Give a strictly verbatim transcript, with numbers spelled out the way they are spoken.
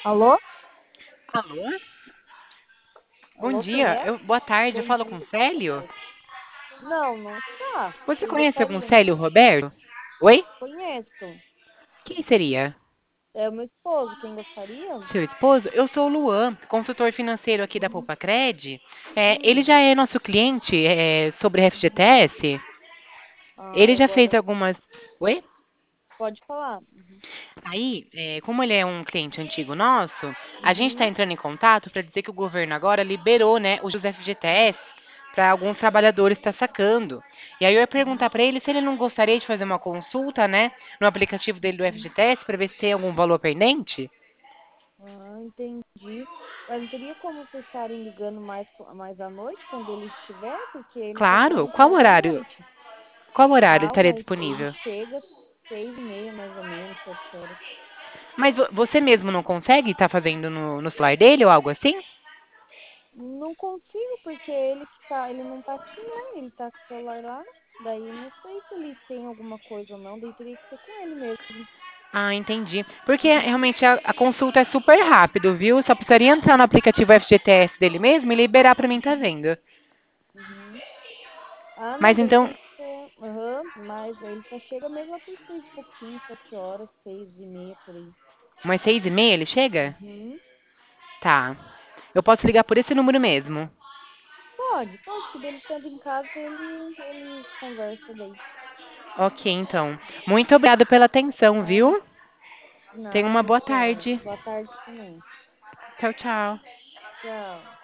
Alô? Alô? Bom Alô, quem dia. é? Eu, boa tarde. Eu Bom falo com dia. o Célio. Não, não está. Você Quem conhece algum gostaria? Célio Roberto? Oi? Conheço. Quem seria? É o meu esposo. Quem gostaria? Seu esposo? Eu sou o Luan, consultor financeiro aqui da Hum, Poupa Cred. É, ele hum, já é nosso cliente é, sobre uhum. F G T S. Ah, Ele e já fez agora algumas. Oi? pode falar. Uhum. Aí, é, como ele é um cliente antigo nosso, a gente está Uhum. entrando em contato para dizer que o governo agora liberou, né, os F G T S para alguns trabalhadores estar sacando. E aí eu ia Uhum. perguntar para ele se ele não gostaria de fazer uma consulta, né, no aplicativo dele do Uhum. F G T S para ver se tem algum valor pendente. Ah, entendi. Mas não teria como vocês estarem ligando mais, co- mais à noite, quando ele estiver? Porque ele só chega Claro. em Qual casa de horário? noite. Qual horário Ah, estaria uai, ele disponível? chega seis e meia, mais ou menos, sete horas. Mas vo- você mesmo não consegue estar fazendo no, no celular dele ou algo assim? Não consigo, porque ele que tá, ele não tá aqui, né? Ele tá com o celular lá. Daí não sei se ele tem alguma coisa ou não, daí teria que ser com ele mesmo. Ah, entendi. Porque realmente a, a consulta é super rápido, viu? Só precisaria entrar no aplicativo F G T S dele mesmo e liberar para mim estar Uhum, vendo. uhum. Ah, não, Mas daí então, tem que ser. Aham, mas ele só chega mesmo lá por seis e pouquinho, sete horas, seis e meia por aí. umas seis e meia ele chega? Uhum. Tá. Eu posso ligar por esse número mesmo. Pode, pode, que dele estando em casa, ele, ele conversa daí. Ok, então. Muito obrigada pela atenção, Nada, viu? Tenha uma nada, boa tchau. tarde. Boa tarde também. Tchau, tchau. Tchau.